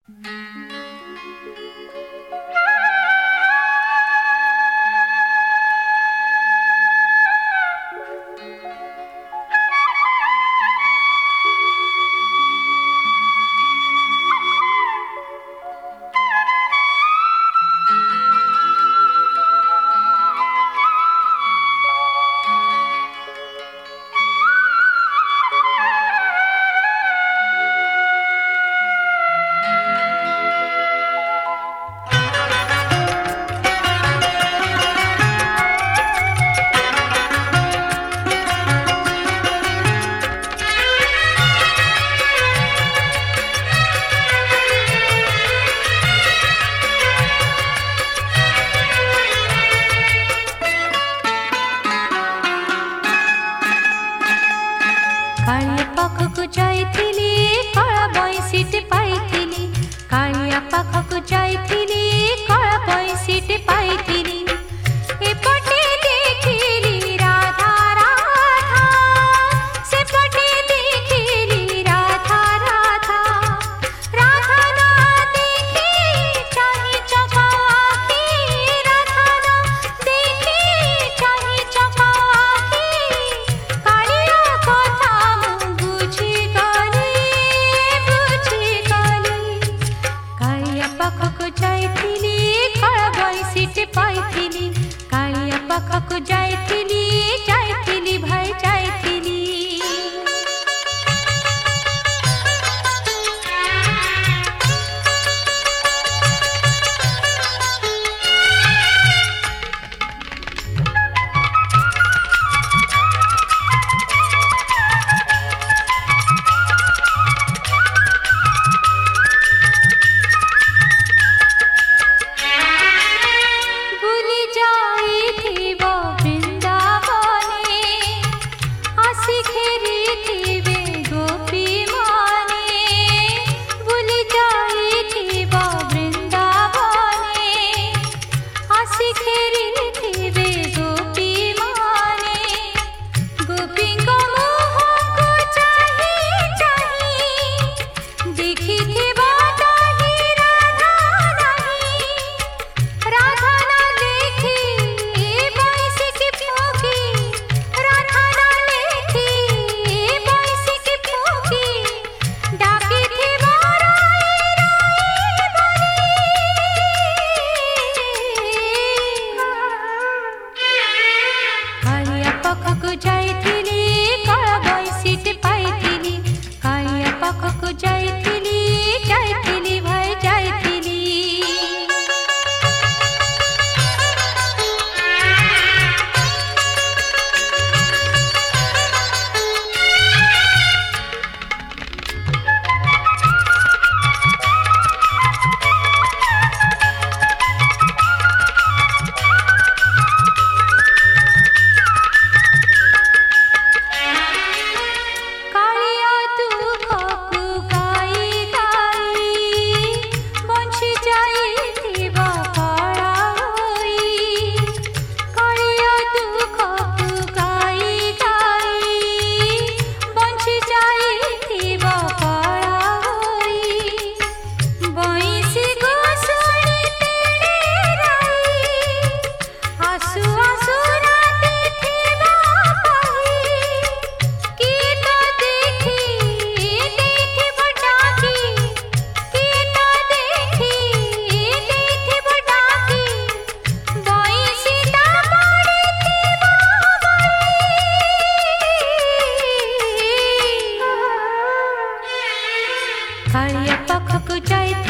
कालिया पाखकु जाइथिली काला बंसीटे पाइथिली कालिया पाखकु जाइथिली काला बंसीटे पाइथिली एपटे देखिली राधा राधा सेपटे देखिली राधा राधा राधा ना देखी चाहि चका आखी राधा ना देखी चाहि चका आखी कालिया कथा पाखकु जाइथिली काला बंसीटे पाइथिली कालिया पाखकु जाइथिली जाइथिली भाई जाइथिली। पाखकु जाइथिली काला बंसीटे पाइथिली कालिया पाखकु जाइथिली जाइथिली भाई जाइथिली। कालिया पाखकु जाइथिली